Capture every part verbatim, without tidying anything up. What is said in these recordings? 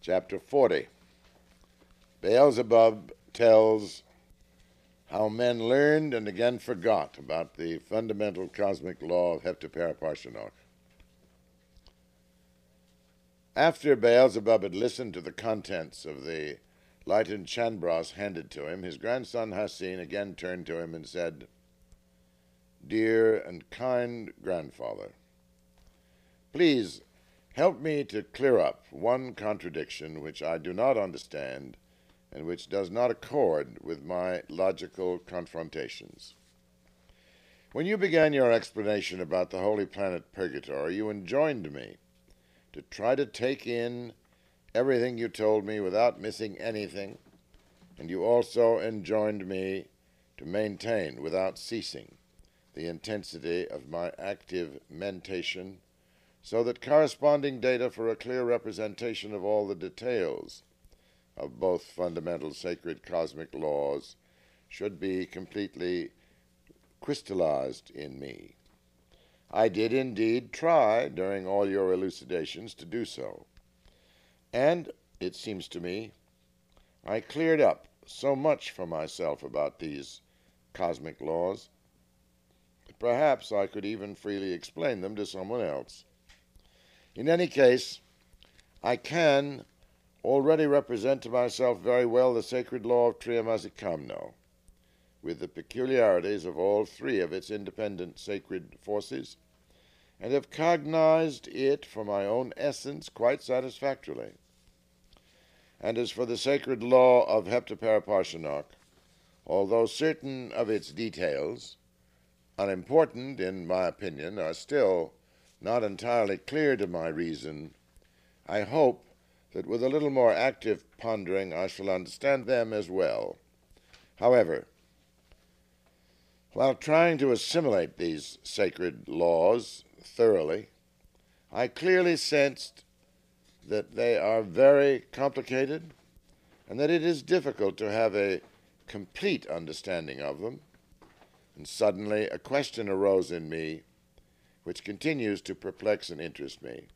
Chapter forty. Beelzebub tells how men learned and again forgot about the fundamental cosmic law of Heptaparaparshinokh. After Beelzebub had listened to the contents of the lighted Chanbras handed to him, his grandson Hassin again turned to him and said, "Dear and kind grandfather, please help me to clear up one contradiction which I do not understand and which does not accord with my logical confrontations. When you began your explanation about the holy planet Purgatory, you enjoined me to try to take in everything you told me without missing anything, and you also enjoined me to maintain without ceasing the intensity of my active mentation, so that corresponding data for a clear representation of all the details of both fundamental sacred cosmic laws should be completely crystallized in me. I did indeed try during all your elucidations to do so, and, it seems to me, I cleared up so much for myself about these cosmic laws that perhaps I could even freely explain them to someone else. In any case, I can already represent to myself very well the sacred law of Triamazikamno, with the peculiarities of all three of its independent sacred forces, and have cognized it for my own essence quite satisfactorily. And as for the sacred law of Heptaparaparshinokh, although certain of its details, unimportant in my opinion, are still not entirely clear to my reason, I hope that with a little more active pondering I shall understand them as well. However, while trying to assimilate these sacred laws thoroughly, I clearly sensed that they are very complicated and that it is difficult to have a complete understanding of them. And suddenly a question arose in me which continues to perplex and interest me.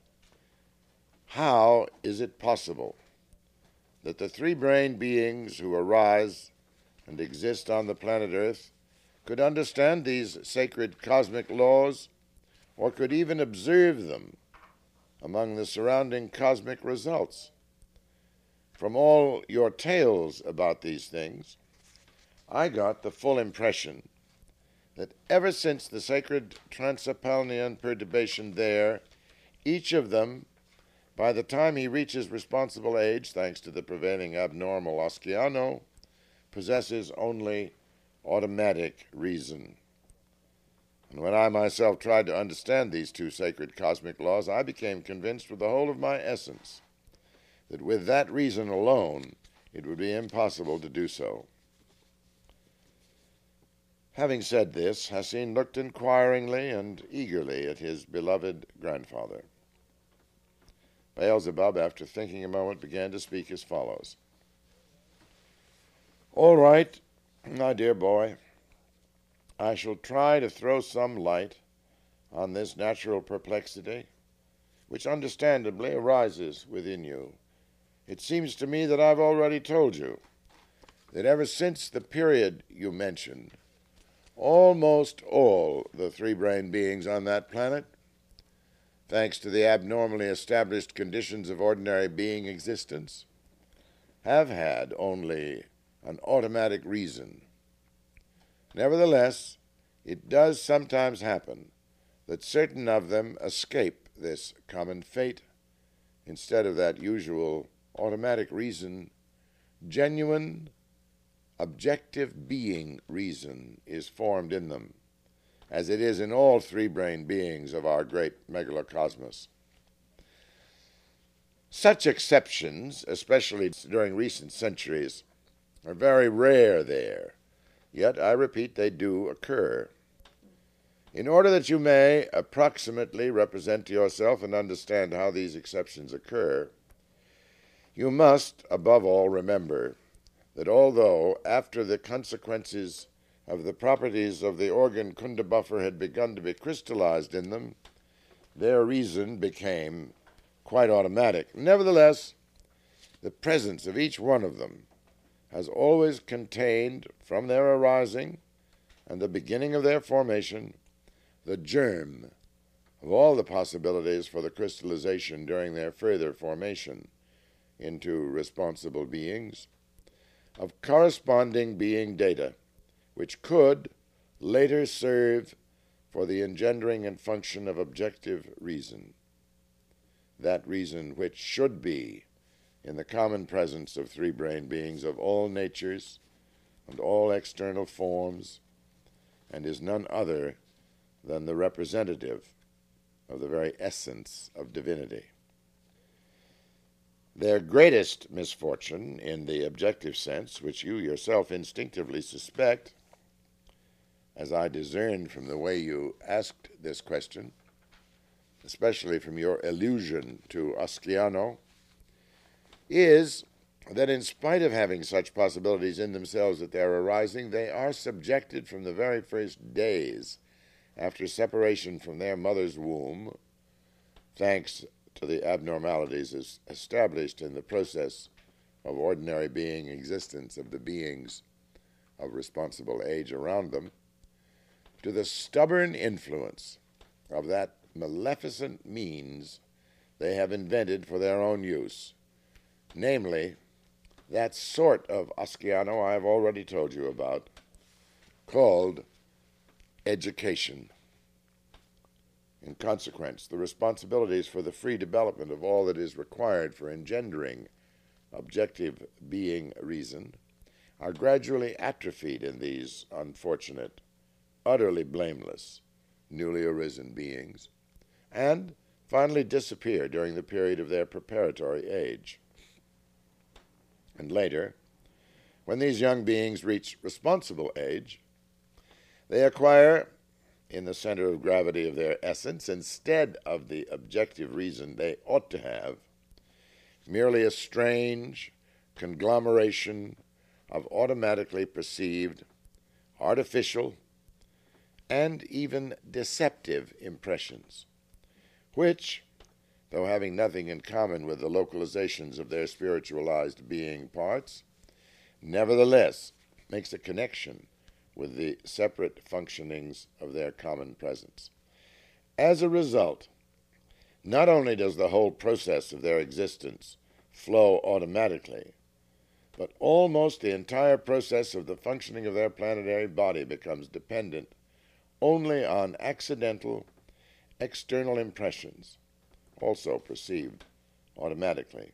How is it possible that the three-brained beings who arise and exist on the planet Earth could understand these sacred cosmic laws, or could even observe them among the surrounding cosmic results? From all your tales about these things, I got the full impression that ever since the sacred Transapalnian perturbation there, each of them, by the time he reaches responsible age, thanks to the prevailing abnormal Asciano, possesses only automatic reason. And when I myself tried to understand these two sacred cosmic laws, I became convinced with the whole of my essence that with that reason alone it would be impossible to do so. Having said this, Hassin looked inquiringly and eagerly at his beloved grandfather. Beelzebub, after thinking a moment, began to speak as follows. "All right, my dear boy, I shall try to throw some light on this natural perplexity, which understandably arises within you. It seems to me that I've already told you that ever since the period you mentioned, almost all the three-brained beings on that planet, thanks to the abnormally established conditions of ordinary being existence, have had only an automatic reason. Nevertheless, it does sometimes happen that certain of them escape this common fate. Instead of that usual automatic reason, genuine, objective being reason is formed in them, as it is in all three-brained beings of our great megalocosmos. Such exceptions, especially during recent centuries, are very rare there, yet I repeat they do occur. In order that you may approximately represent to yourself and understand how these exceptions occur, you must, above all, remember that although, after the consequences of the properties of the organ Kundabuffer had begun to be crystallized in them, their reason became quite automatic. Nevertheless, the presence of each one of them has always contained, from their arising and the beginning of their formation, the germ of all the possibilities for the crystallization during their further formation into responsible beings of corresponding being data, which could later serve for the engendering and function of objective reason, that reason which should be in the common presence of three-brain beings of all natures and all external forms, and is none other than the representative of the very essence of divinity. Their greatest misfortune, in the objective sense, which you yourself instinctively suspect, as I discerned from the way you asked this question, especially from your allusion to Asciano, is that in spite of having such possibilities in themselves at their arising, they are subjected from the very first days after separation from their mother's womb, thanks to the abnormalities established in the process of ordinary being existence of the beings of responsible age around them, to the stubborn influence of that maleficent means they have invented for their own use, namely, that sort of Asciano I have already told you about, called education. In consequence, the responsibilities for the free development of all that is required for engendering objective being reason are gradually atrophied in these unfortunate, utterly blameless, newly arisen beings, and finally disappear during the period of their preparatory age. And later, when these young beings reach responsible age, they acquire, in the center of gravity of their essence, instead of the objective reason they ought to have, merely a strange conglomeration of automatically perceived, artificial, and even deceptive impressions, which, though having nothing in common with the localizations of their spiritualized being parts, nevertheless makes a connection with the separate functionings of their common presence. As a result, not only does the whole process of their existence flow automatically, but almost the entire process of the functioning of their planetary body becomes dependent only on accidental external impressions, also perceived automatically.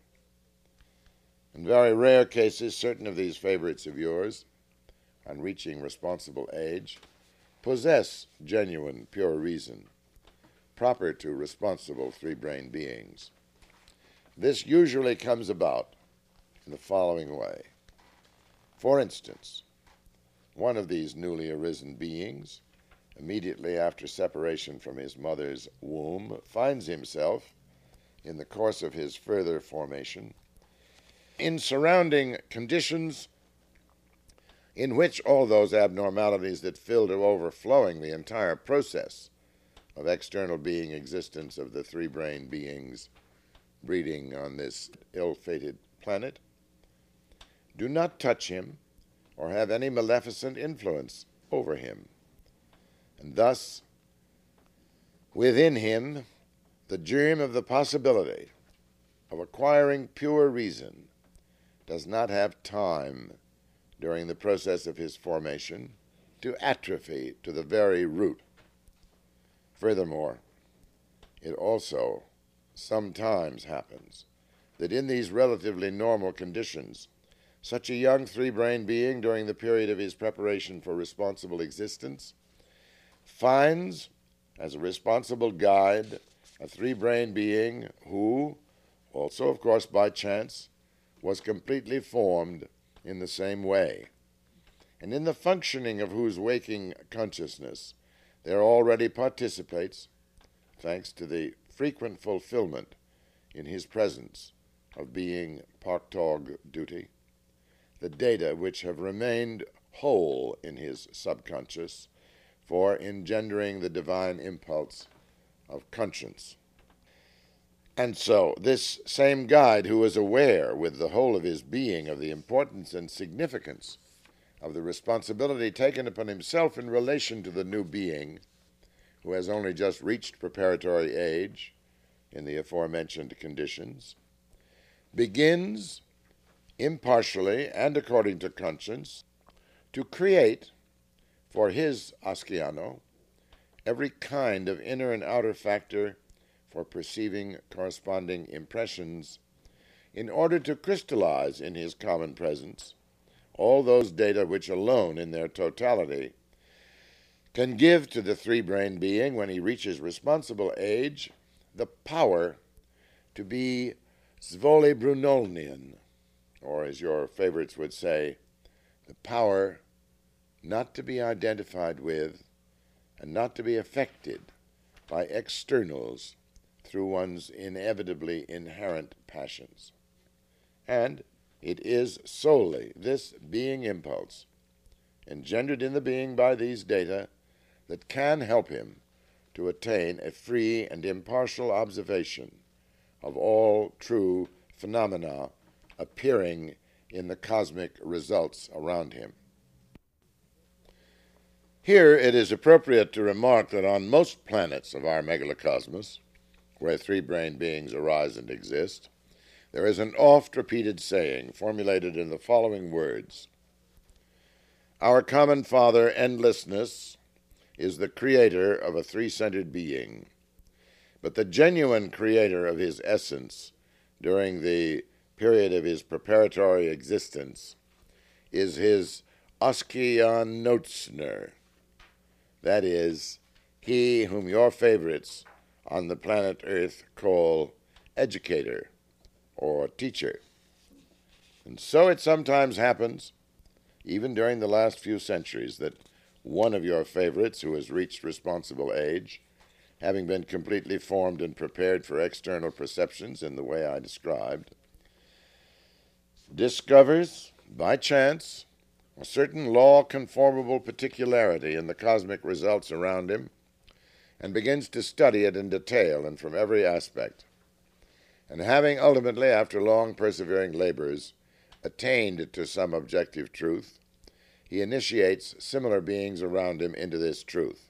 In very rare cases, certain of these favorites of yours, on reaching responsible age, possess genuine pure reason, proper to responsible three-brain beings. This usually comes about in the following way. For instance, one of these newly arisen beings, immediately after separation from his mother's womb, finds himself, in the course of his further formation, in surrounding conditions in which all those abnormalities that fill to overflowing the entire process of external being existence of the three-brain beings breeding on this ill-fated planet do not touch him or have any maleficent influence over him. And thus, within him, the germ of the possibility of acquiring pure reason does not have time during the process of his formation to atrophy to the very root. Furthermore, it also sometimes happens that in these relatively normal conditions, such a young three-brain being during the period of his preparation for responsible existence finds, as a responsible guide, a three-brain being who, also of course by chance, was completely formed in the same way, and in the functioning of whose waking consciousness there already participates, thanks to the frequent fulfillment in his presence of being Parktog duty, the data which have remained whole in his subconscious for engendering the divine impulse of conscience. And so, this same guide, who was aware with the whole of his being of the importance and significance of the responsibility taken upon himself in relation to the new being, who has only just reached preparatory age in the aforementioned conditions, begins impartially and according to conscience to create for his Asciano every kind of inner and outer factor for perceiving corresponding impressions in order to crystallize in his common presence all those data which alone in their totality can give to the three-brain being, when he reaches responsible age, the power to be Svole Brunolnian, or as your favorites would say, the power not to be identified with and not to be affected by externals through one's inevitably inherent passions. And it is solely this being impulse, engendered in the being by these data, that can help him to attain a free and impartial observation of all true phenomena appearing in the cosmic results around him. Here it is appropriate to remark that on most planets of our megalocosmos, where three-brain beings arise and exist, there is an oft-repeated saying formulated in the following words: "Our common Father, endlessness, is the creator of a three-centered being, but the genuine creator of his essence during the period of his preparatory existence is his Ascianotsner, that is, he whom your favorites on the planet Earth call educator or teacher." And so it sometimes happens, even during the last few centuries, that one of your favorites who has reached responsible age, having been completely formed and prepared for external perceptions in the way I described, discovers, by chance, a certain law-conformable particularity in the cosmic results around him, and begins to study it in detail and from every aspect. And having ultimately, after long persevering labors, attained to some objective truth, he initiates similar beings around him into this truth.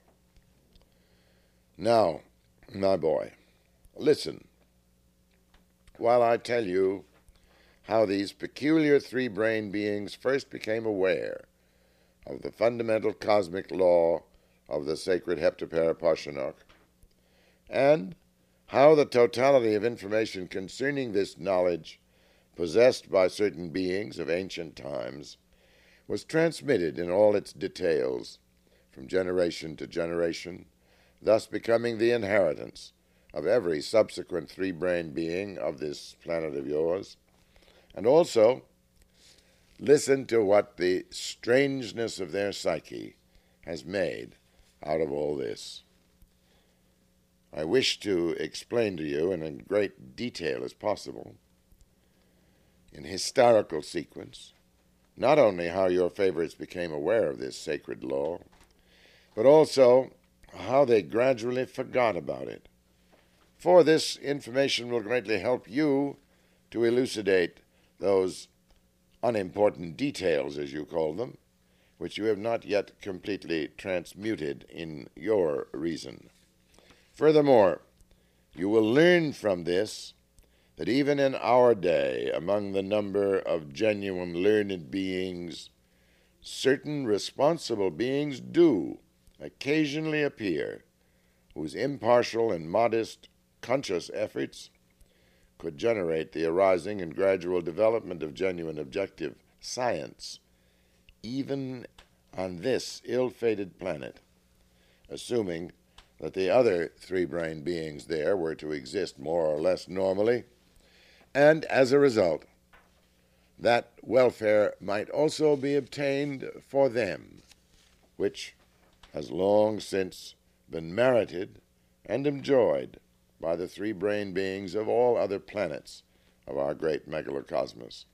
Now, my boy, listen while I tell you how these peculiar three-brain beings first became aware of the fundamental cosmic law of the sacred Heptapara and how the totality of information concerning this knowledge possessed by certain beings of ancient times was transmitted in all its details from generation to generation, thus becoming the inheritance of every subsequent three-brain being of this planet of yours. And also, listen to what the strangeness of their psyche has made out of all this. I wish to explain to you in as great detail as possible, in historical sequence, not only how your favorites became aware of this sacred law, but also how they gradually forgot about it. For this information will greatly help you to elucidate those unimportant details, as you call them, which you have not yet completely transmuted in your reason. Furthermore, you will learn from this that even in our day, among the number of genuine learned beings, certain responsible beings do occasionally appear, whose impartial and modest conscious efforts could generate the arising and gradual development of genuine objective science, even on this ill-fated planet, assuming that the other three-brain beings there were to exist more or less normally, and as a result, that welfare might also be obtained for them, which has long since been merited and enjoyed by the three-brain beings of all other planets of our great megalocosmos.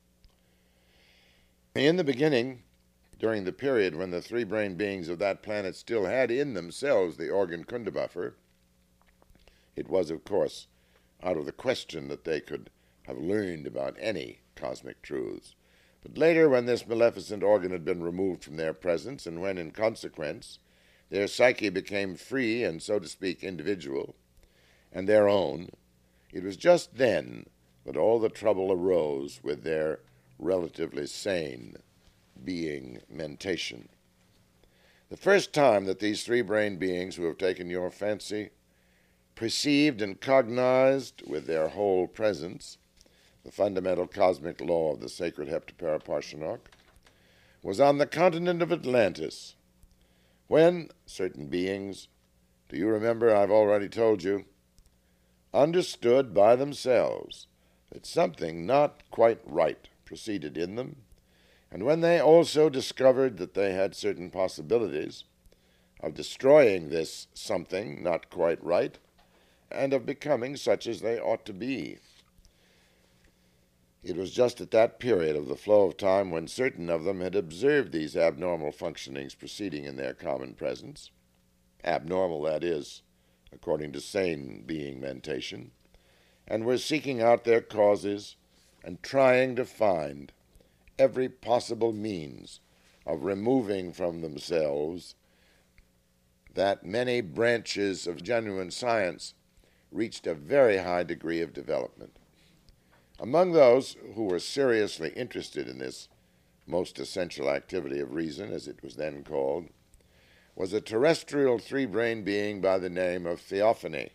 In the beginning, during the period when the three-brain beings of that planet still had in themselves the organ Kundabuffer, it was, of course, out of the question that they could have learned about any cosmic truths. But later, when this maleficent organ had been removed from their presence, and when, in consequence, their psyche became free and, so to speak, individual, and their own, it was just then that all the trouble arose with their relatively sane being mentation. The first time that these three-brained beings who have taken your fancy perceived and cognized with their whole presence the fundamental cosmic law of the sacred Heptaparaparshinok was on the continent of Atlantis, when certain beings, do you remember, I've already told you, understood by themselves that something not quite right proceeded in them, and when they also discovered that they had certain possibilities of destroying this something not quite right and of becoming such as they ought to be. It was just at that period of the flow of time when certain of them had observed these abnormal functionings proceeding in their common presence, abnormal, that is, according to sane being mentation, and were seeking out their causes and trying to find every possible means of removing from themselves that many branches of genuine science reached a very high degree of development. Among those who were seriously interested in this most essential activity of reason, as it was then called, was a terrestrial three-brained being by the name of Theophany,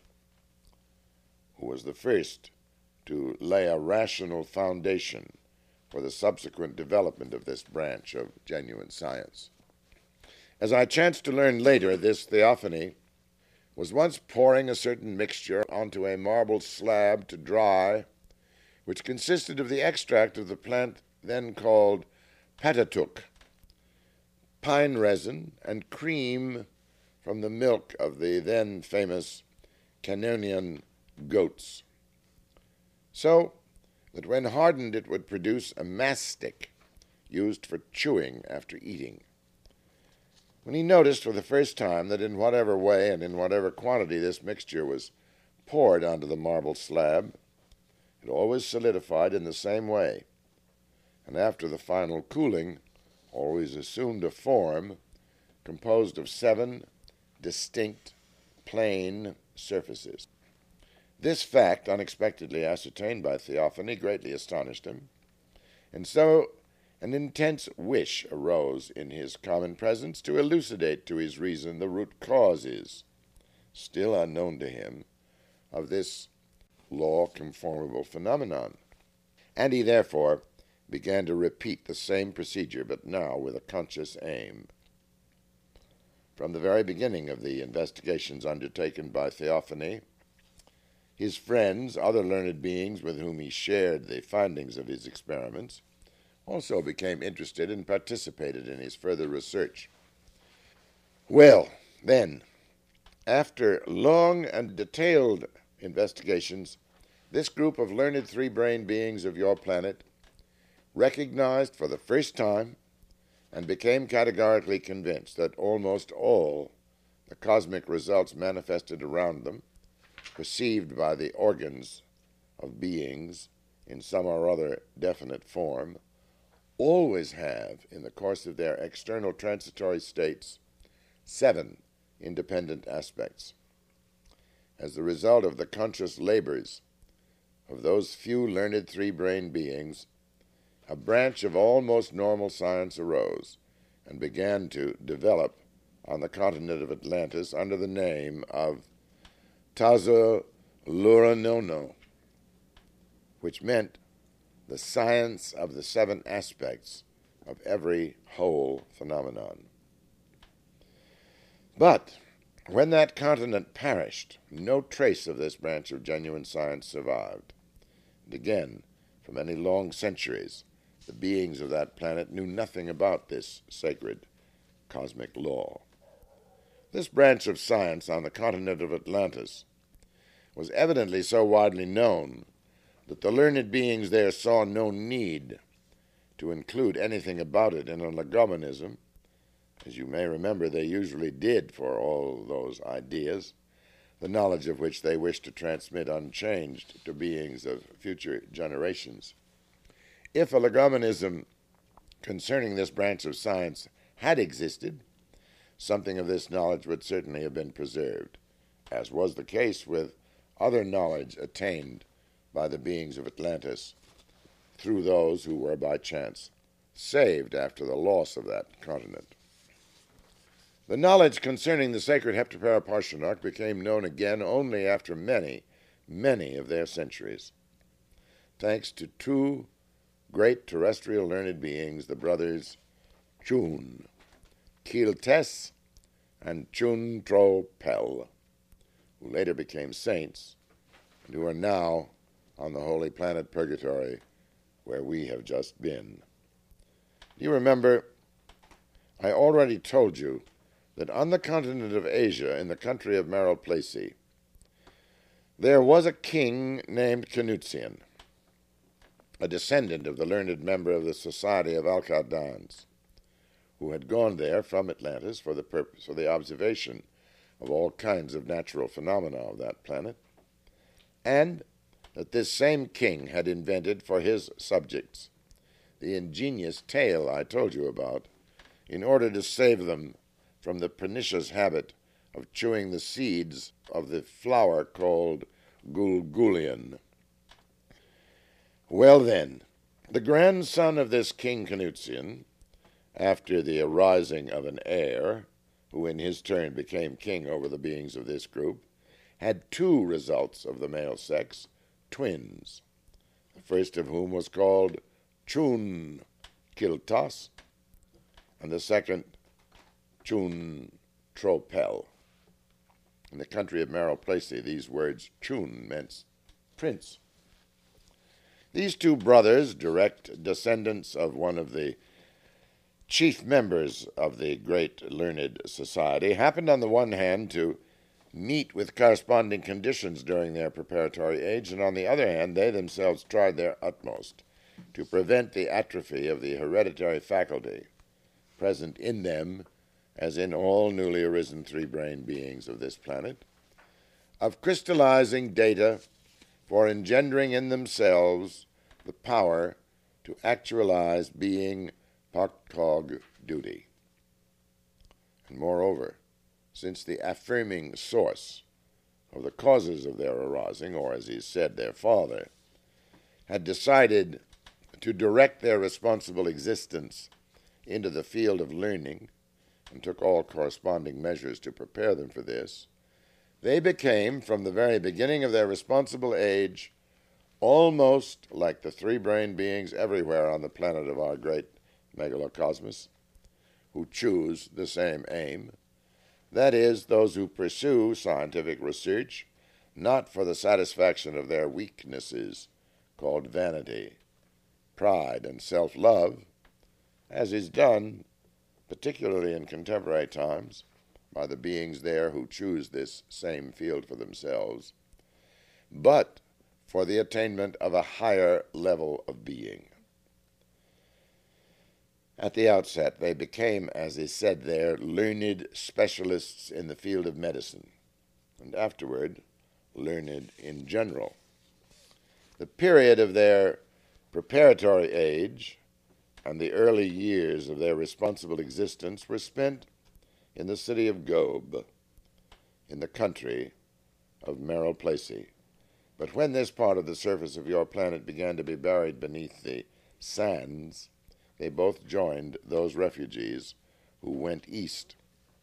who was the first to lay a rational foundation for the subsequent development of this branch of genuine science. As I chanced to learn later, this Theophany was once pouring a certain mixture onto a marble slab to dry, which consisted of the extract of the plant then called Patatuk, pine resin, and cream from the milk of the then famous Canonian goats, so that when hardened it would produce a mastic used for chewing after eating. When he noticed for the first time that in whatever way and in whatever quantity this mixture was poured onto the marble slab, it always solidified in the same way, and after the final cooling always assumed a form composed of seven distinct plane surfaces. This fact, unexpectedly ascertained by Theophany, greatly astonished him, and so an intense wish arose in his common presence to elucidate to his reason the root causes, still unknown to him, of this law-conformable phenomenon, and he therefore began to repeat the same procedure, but now with a conscious aim. From the very beginning of the investigations undertaken by Theophany, his friends, other learned beings with whom he shared the findings of his experiments, also became interested and participated in his further research. Well, then, after long and detailed investigations, this group of learned three-brained beings of your planet recognized for the first time and became categorically convinced that almost all the cosmic results manifested around them, perceived by the organs of beings in some or other definite form, always have, in the course of their external transitory states, seven independent aspects. As the result of the conscious labors of those few learned three-brained beings, a branch of almost normal science arose and began to develop on the continent of Atlantis under the name of Tazo Luranono, which meant the science of the seven aspects of every whole phenomenon. But when that continent perished, no trace of this branch of genuine science survived. And again, for many long centuries, the beings of that planet knew nothing about this sacred cosmic law. This branch of science on the continent of Atlantis was evidently so widely known that the learned beings there saw no need to include anything about it in a legomenism, as you may remember they usually did for all those ideas, the knowledge of which they wish to transmit unchanged to beings of future generations. If a legomenism concerning this branch of science had existed, something of this knowledge would certainly have been preserved, as was the case with other knowledge attained by the beings of Atlantis through those who were by chance saved after the loss of that continent. The knowledge concerning the sacred Heptapara Parshinok became known again only after many, many of their centuries, thanks to two great terrestrial learned beings, the brothers Chun, Kiltes and Chun Tro Pel, who later became saints and who are now on the holy planet Purgatory, where we have just been. Do you remember, I already told you that on the continent of Asia, in the country of Meryl Placey, there was a king named Canutian, a descendant of the learned member of the Society of Alcadans, who had gone there from Atlantis for the purpose of the observation of all kinds of natural phenomena of that planet, and that this same king had invented for his subjects the ingenious tale I told you about, in order to save them from the pernicious habit of chewing the seeds of the flower called Gulgulian. Well then, the grandson of this King Canutian, after the arising of an heir, who in his turn became king over the beings of this group, had two results of the male sex, twins, the first of whom was called Chun Kiltas, and the second Chun Tropel. In the country of Meryl Placey, these words Chun meant prince. These two brothers, direct descendants of one of the chief members of the great learned society, happened on the one hand to meet with corresponding conditions during their preparatory age, and on the other hand they themselves tried their utmost to prevent the atrophy of the hereditary faculty present in them, as in all newly arisen three-brained beings of this planet, of crystallizing data for engendering in themselves the power to actualize being Paktog duty. And moreover, since the affirming source of the causes of their arising, or as he said, their father, had decided to direct their responsible existence into the field of learning, and took all corresponding measures to prepare them for this, they became, from the very beginning of their responsible age, almost like the three-brained beings everywhere on the planet of our great megalocosmos, who choose the same aim, that is, those who pursue scientific research not for the satisfaction of their weaknesses, called vanity, pride, and self-love, as is done, particularly in contemporary times, by the beings there who choose this same field for themselves, but for the attainment of a higher level of being. At the outset, they became, as is said there, learned specialists in the field of medicine, and afterward, learned in general. The period of their preparatory age and the early years of their responsible existence were spent in the city of Gobe, in the country of Meryl Placey. But when this part of the surface of your planet began to be buried beneath the sands, they both joined those refugees who went east.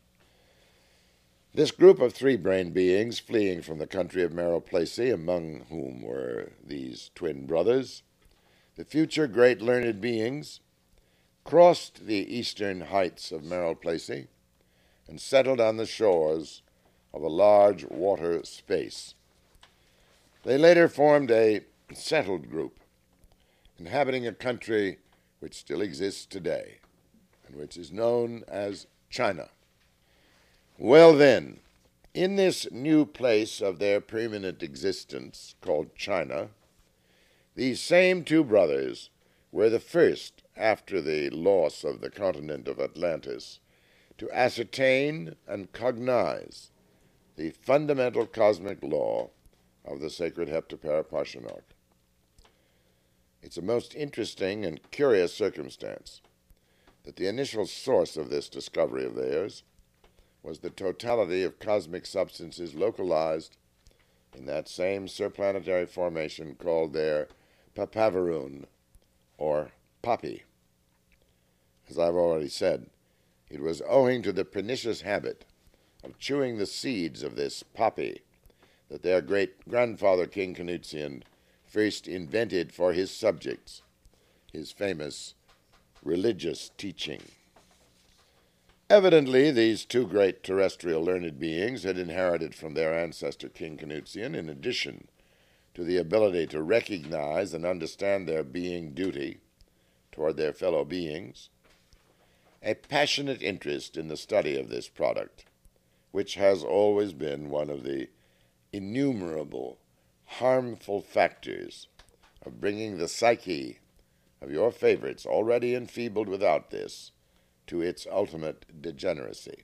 This group of three-brained beings fleeing from the country of Meryl Placey, among whom were these twin brothers, the future great learned beings, crossed the eastern heights of Meryl Placey and settled on the shores of a large water space. They later formed a settled group, inhabiting a country which still exists today, and which is known as China. Well then, in this new place of their permanent existence, called China, these same two brothers were the first, after the loss of the continent of Atlantis, to ascertain and cognize the fundamental cosmic law of the sacred Heptapara Parshinok. It's a most interesting and curious circumstance that the initial source of this discovery of theirs was the totality of cosmic substances localized in that same surplanetary formation called their Papavaroon, or poppy. As I've already said, it was owing to the pernicious habit of chewing the seeds of this poppy that their great-grandfather King Canutsian first invented for his subjects his famous religious teaching. Evidently, these two great terrestrial learned beings had inherited from their ancestor King Canutsian, in addition to the ability to recognize and understand their being duty toward their fellow beings, a passionate interest in the study of this product, which has always been one of the innumerable harmful factors of bringing the psyche of your favorites, already enfeebled without this, to its ultimate degeneracy.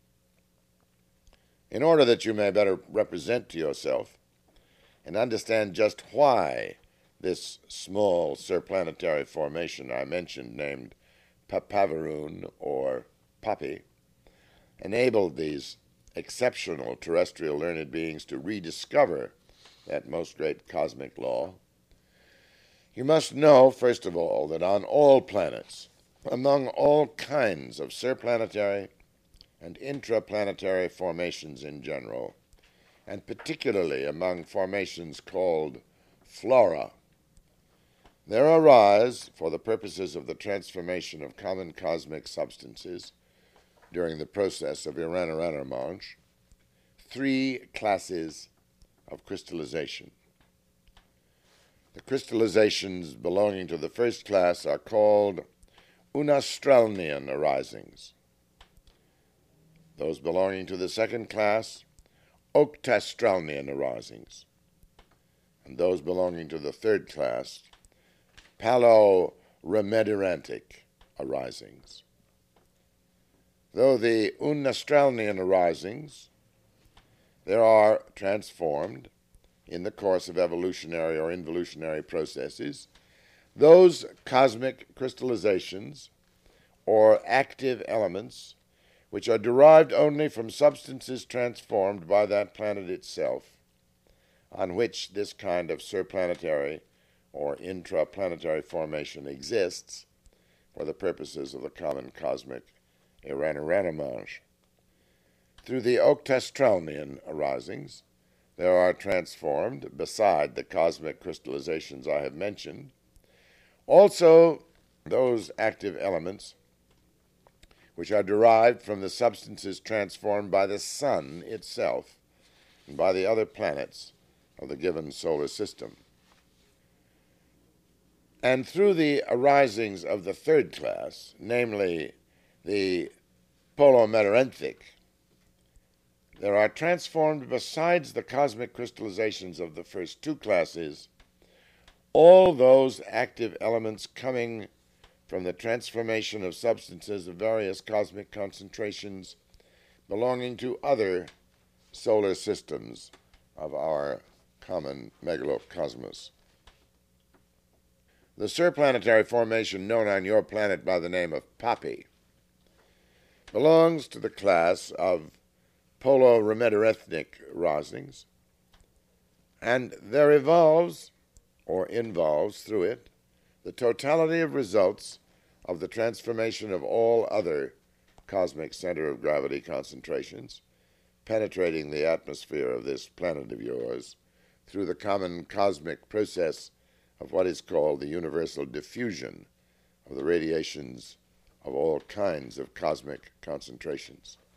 In order that you may better represent to yourself and understand just why this small surplanetary formation I mentioned, named Papavaroon, or poppy, enabled these exceptional terrestrial learned beings to rediscover that most great cosmic law, you must know, first of all, that on all planets, among all kinds of surplanetary and intraplanetary formations in general, and particularly among formations called flora, there arise, for the purposes of the transformation of common cosmic substances during the process of Iraniranarmanj, three classes of crystallization. The crystallizations belonging to the first class are called Unastralnian arisings. Those belonging to the second class, Octastralnian arisings. And those belonging to the third class, Palo-Remedirantic arisings. Though the Unastralnian arisings, there are transformed in the course of evolutionary or involutionary processes those cosmic crystallizations or active elements which are derived only from substances transformed by that planet itself, on which this kind of surplanetary or intraplanetary formation exists for the purposes of the common cosmic Iraniranarmanj. Through the Octastralnian arisings, there are transformed, beside the cosmic crystallizations I have mentioned, also those active elements which are derived from the substances transformed by the sun itself and by the other planets of the given solar system. And through the arisings of the third class, namely the Polo-Metarenthic, there are transformed, besides the cosmic crystallizations of the first two classes, all those active elements coming from the transformation of substances of various cosmic concentrations belonging to other solar systems of our common megalocosmos. The surplanetary formation known on your planet by the name of Poppy belongs to the class of Polo-Remedirantic arisings, and there evolves, or involves through it, the totality of results of the transformation of all other cosmic center of gravity concentrations penetrating the atmosphere of this planet of yours through the common cosmic process of what is called the universal diffusion of the radiations of all kinds of cosmic concentrations.